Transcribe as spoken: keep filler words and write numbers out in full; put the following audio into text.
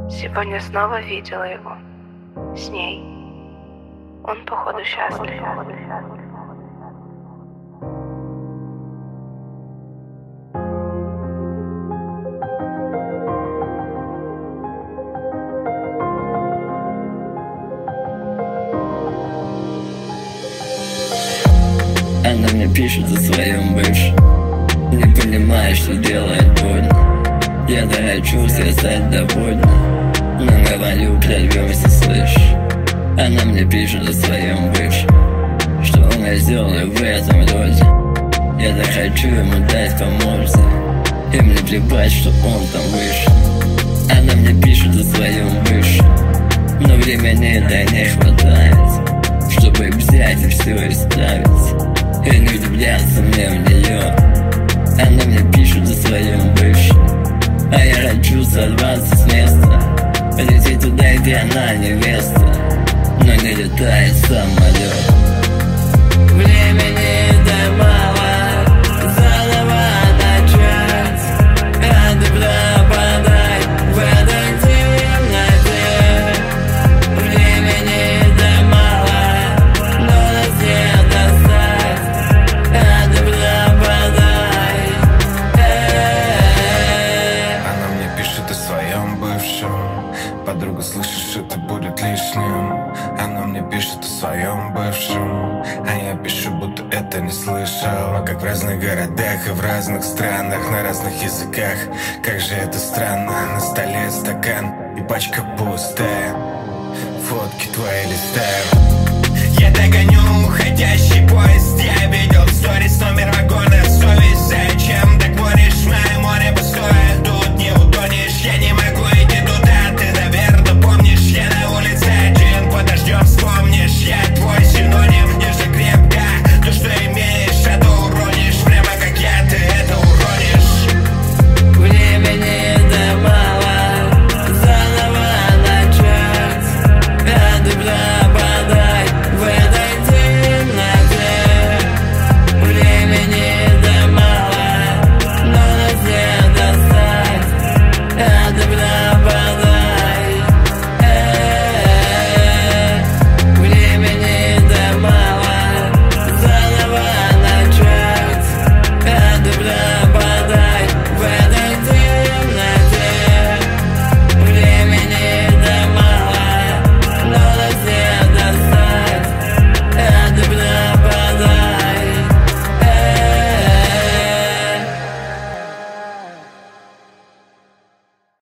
Сегодня снова видела его. С ней. Он, походу, счастлив. Она мне пишет за своим бывшим, не понимая, что делает больно. Я дорочусь, я стать довольна, но говорю, прорвемся, слышь. Она мне пишет за своим бывшим, что он я сделаю в этом роде. Я захочу ему дать по морде, и мне плевать, что он там вышел. Она мне пишет за своим бывшим, но времени-то не хватает, чтобы взять и все исправить и не влюбляться мне в нее. Она мне пишет за своим бывшим, а я хочу сорваться с места, лететь туда, где она невеста, но не летает самолет. Времени-то мало, заново начать, рады пропадать в этой темноте. Времени-то мало, но нас не достать, рады пропадать. Она мне пишет о своем бывшем, подруга, слышишь, это будет лишним. Она мне пишет о своем бывшем, а я пишу, будто это не слышал. Мы как в разных городах и в разных странах, на разных языках. Как же это странно, на столе стакан и пачка пустая, фотки твои листаю. Я догоню уходящий поезд, я видел в сторис номер вагона, совесть, зачем так воришь мою